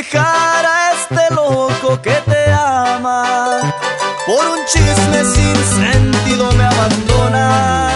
dejar a este loco que te ama. Por un chisme sin sentido me abandonas.